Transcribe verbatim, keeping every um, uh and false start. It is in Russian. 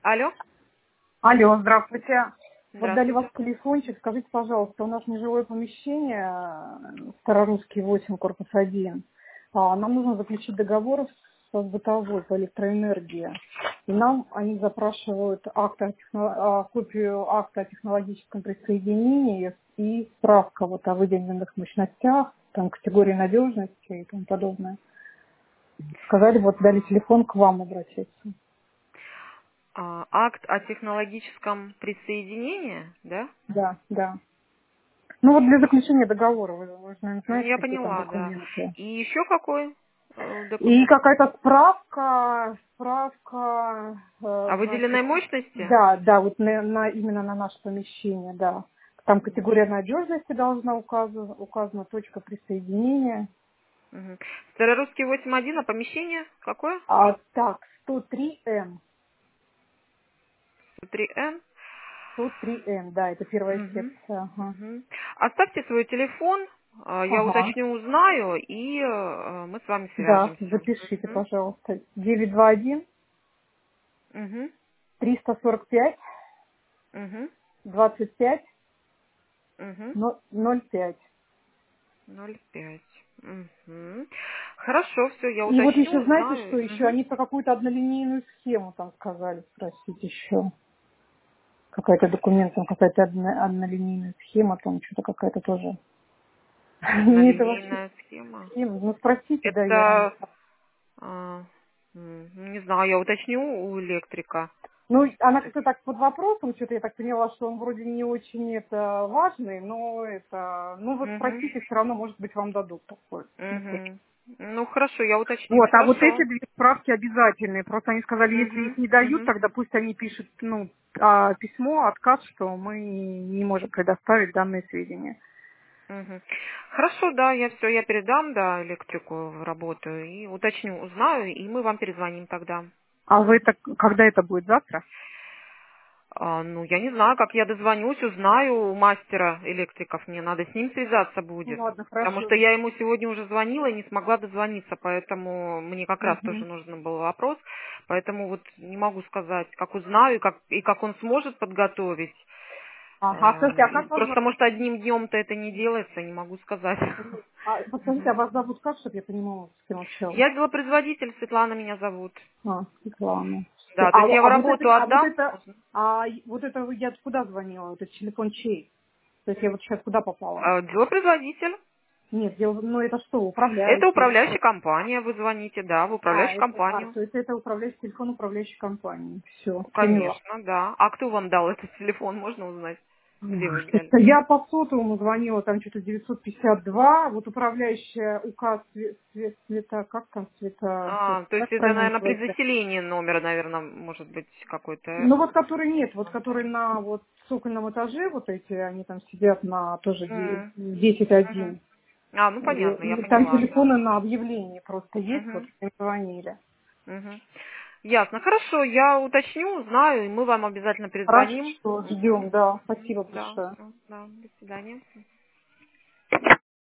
Алло, Алло, здравствуйте. Вот дали ваш здравствуйте. телефончик. Скажите, пожалуйста, у нас нежилое помещение, э, Старорусский восемь, корпус один. А, Нам нужно заключить договор с бытовой по электроэнергии. И нам они запрашивают акт о техно- а, копию акта о технологическом присоединении и справка вот о выделенных мощностях, там категории надежности и тому подобное. Сказали, вот дали телефон к вам обратиться. А, акт о технологическом присоединении, да? Да, да. Ну вот для заключения договора, вы, вы же, наверное, Ну, знаете, я какие там поняла, да. документы. И еще какой э, И документ? какая-то справка, справка, э, О значит, выделенной мощности? да, да, вот на, на- именно на наше помещение, да. Там категория надежности должна указана, указана точка присоединения. Угу. Старорусский восемь один, а помещение какое? А так, сто три эн, три эн. сто три эн, да, это первая Угу. секция. Ага. Угу. Оставьте свой телефон, а, я Ага. уточню, узнаю, и э, мы с вами Да, свяжемся. запишите, пожалуйста. девять два один Угу. триста сорок пять Угу. двадцать пять Угу. ноль пять. Ноль пять. Угу. Хорошо, все, я И вот уточню, еще, знаете, узнаю. что еще? Угу. Они про какую-то однолинейную схему там сказали спросить еще. Какая-то документ, там какая-то одно- однолинейная схема, там что-то какая-то тоже. Мне это вообще Однолинейная схема. схема. Ну, спросите, да, я вам... Это, а, м, не знаю, я уточню у электрика. Ну, она как-то так под вопросом, что-то я так поняла, что он вроде не очень это важный, но это... Ну, вот Угу. спросите, все равно, может быть, вам дадут такой. Угу. Ну, хорошо, я уточню. Вот, а вот Хорошо. эти две справки обязательные. Просто они сказали, если их Угу. не дают, Угу. тогда пусть они пишут, ну, а, письмо, отказ, что мы не можем предоставить данные сведения. Угу. Хорошо, да, я все, я передам, да, электрику в работу и уточню, узнаю, и мы вам перезвоним тогда. А вы это, когда это будет, завтра? А, ну, я не знаю, как я дозвонюсь, узнаю у мастера электриков. Мне надо с ним связаться Ну будет. ладно, Потому хорошо. что я ему сегодня уже звонила и не смогла дозвониться, поэтому мне как раз тоже Мгм. нужен был вопрос. Поэтому вот не могу сказать, как узнаю и как, и как он сможет подготовить. Ага, а А, скажите, а и как вас просто, зовут? может, одним днем-то это не делается, не могу сказать. А, подскажите, а Мгм. вас зовут как, чтобы я понимала, с кем общалась? Я делопроизводитель, Светлана меня зовут. А, Светлана. Всё. Да, то А, есть я в а вот это, работу а вот отдам. это, а вот это вы- я куда звонила? Вот этот телефон чей? То есть я вот сейчас куда попала? А, Делопроизводитель. Нет, я, ну это что, Это управляющий или управляющая что? компания, вы звоните, да, в А, управляющую это, а, компанию. то есть это управляющий телефон управляющей компании. Все, поняла. Конечно, да. А кто вам дал этот телефон, можно узнать? Где вы взяли? Что-то я по сотовому звонила, там что-то девятьсот пятьдесят два, вот управляющая указ све- све- цвета, как там цвета, А, то есть как это, правильно наверное, при называется? заселении номера, наверное, может быть какой-то. Ну вот который нет, вот который на вот цокольном этаже, вот эти, они там сидят на тоже де- М, десять мгм. один. А, ну И, понятно, я и там поняла, да. телефоны на объявлении просто есть, вот Мгм, им звонили. мгм. Ясно. Хорошо, я уточню, узнаю, и мы вам обязательно перезвоним. Хорошо, Мгм, ждем, да, мгм. спасибо Да, большое. всё, да, до свидания.